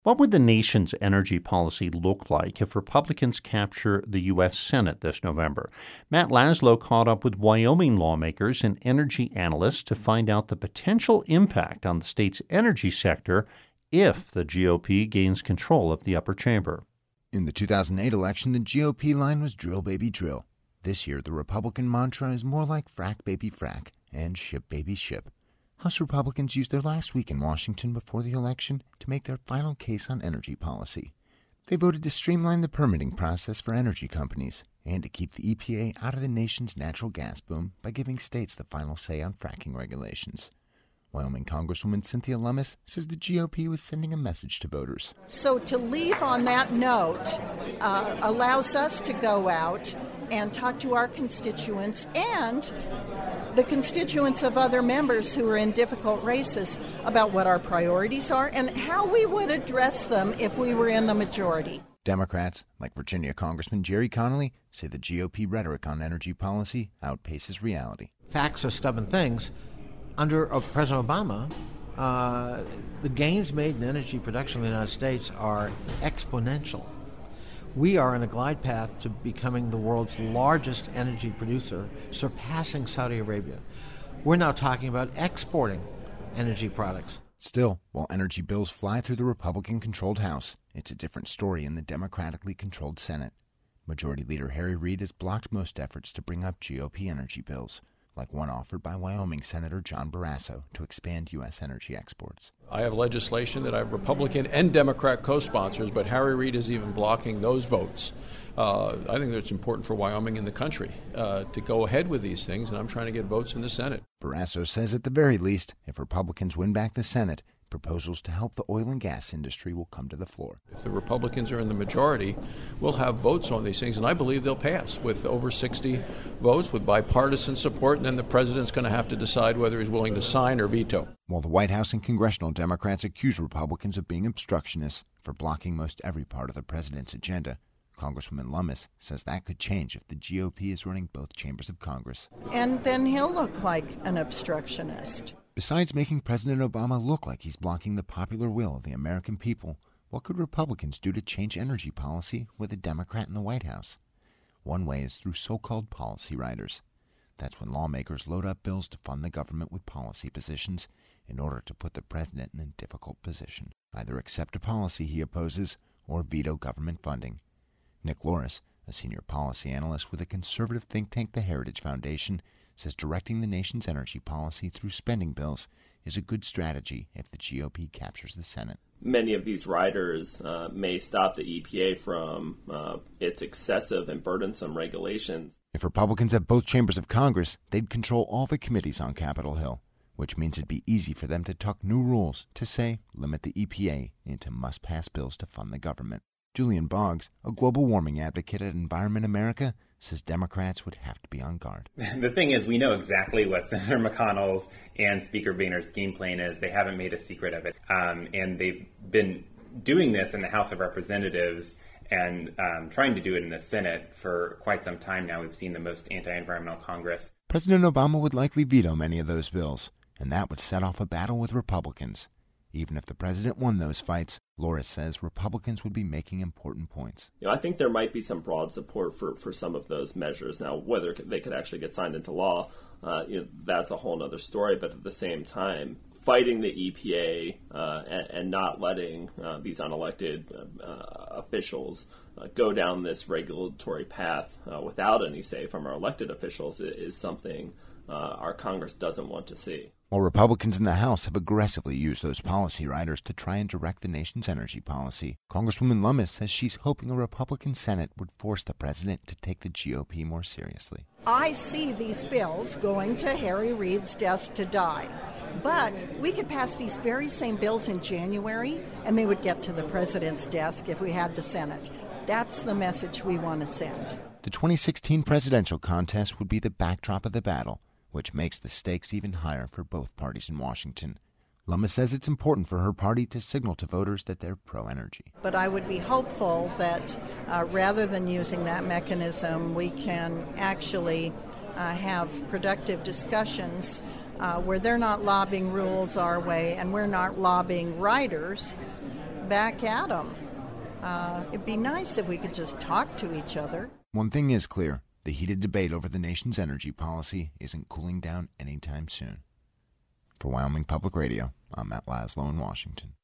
What would the nation's energy policy look like if Republicans capture the U.S. Senate this November? Matt Laszlo caught up with Wyoming lawmakers and energy analysts to find out the potential impact on the state's energy sector if the GOP gains control of the upper chamber. In the 2008 election, the GOP line was drill baby drill. This year, the Republican mantra is more like frack baby frack and ship baby ship. House Republicans used their last week in Washington before the election to make their final case on energy policy. They voted to streamline the permitting process for energy companies and to keep the EPA out of the nation's natural gas boom by giving states the final say on fracking regulations. Wyoming Congresswoman Cynthia Lummis says the GOP was sending a message to voters. So to leave on that note allows us to go out and talk to our constituents and the constituents of other members who are in difficult races about what our priorities are and how we would address them if we were in the majority. Democrats, like Virginia Congressman Jerry Connolly, say the GOP rhetoric on energy policy outpaces reality. Facts are stubborn things. Under President Obama, the gains made in energy production in the United States are exponential. We are on a glide path to becoming the world's largest energy producer, surpassing Saudi Arabia. We're now talking about exporting energy products. Still, while energy bills fly through the Republican-controlled House, it's a different story in the Democratically controlled Senate. Majority Leader Harry Reid has blocked most efforts to bring up GOP energy bills, like one offered by Wyoming Senator John Barrasso to expand U.S. energy exports. I have legislation that I have Republican and Democrat co-sponsors, but Harry Reid is even blocking those votes. I think that it's important for Wyoming and the country to go ahead with these things, and I'm trying to get votes in the Senate. Barrasso says at the very least, if Republicans win back the Senate, proposals to help the oil and gas industry will come to the floor. If the Republicans are in the majority, we'll have votes on these things, and I believe they'll pass with over 60 votes with bipartisan support, and then the president's going to have to decide whether he's willing to sign or veto. While the White House and congressional Democrats accuse Republicans of being obstructionists for blocking most every part of the president's agenda, Congresswoman Lummis says that could change if the GOP is running both chambers of Congress. And then he'll look like an obstructionist. Besides making President Obama look like he's blocking the popular will of the American people, what could Republicans do to change energy policy with a Democrat in the White House? One way is through so-called policy riders. That's when lawmakers load up bills to fund the government with policy positions in order to put the president in a difficult position. Either accept a policy he opposes or veto government funding. Nick Loris, a senior policy analyst with a conservative think tank, the Heritage Foundation, says directing the nation's energy policy through spending bills is a good strategy if the GOP captures the Senate. Many of these riders may stop the EPA from its excessive and burdensome regulations. If Republicans have both chambers of Congress, they'd control all the committees on Capitol Hill, which means it'd be easy for them to tuck new rules to, say, limit the EPA into must-pass bills to fund the government. Julian Boggs, a global warming advocate at Environment America, says Democrats would have to be on guard. The thing is, we know exactly what Senator McConnell's and Speaker Boehner's game plan is. They haven't made a secret of it. And they've been doing this in the House of Representatives and trying to do it in the Senate for quite some time now. We've seen the most anti-environmental Congress. President Obama would likely veto many of those bills, and that would set off a battle with Republicans. Even if the president won those fights, Loris says Republicans would be making important points. I think there might be some broad support for some of those measures. Now, whether they could actually get signed into law, that's a whole other story. But at the same time, fighting the EPA and not letting these unelected officials go down this regulatory path without any say from our elected officials is something our Congress doesn't want to see. While Republicans in the House have aggressively used those policy riders to try and direct the nation's energy policy, Congresswoman Lummis says she's hoping a Republican Senate would force the president to take the GOP more seriously. I see these bills going to Harry Reid's desk to die. But we could pass these very same bills in January, and they would get to the president's desk if we had the Senate. That's the message we want to send. The 2016 presidential contest would be the backdrop of the battle, which makes the stakes even higher for both parties in Washington. Lummis says it's important for her party to signal to voters that they're pro-energy. But I would be hopeful that rather than using that mechanism, we can actually have productive discussions where they're not lobbying rules our way and we're not lobbying riders, back at them. It'd be nice if we could just talk to each other. One thing is clear. The heated debate over the nation's energy policy isn't cooling down anytime soon. For Wyoming Public Radio, I'm Matt Laszlo in Washington.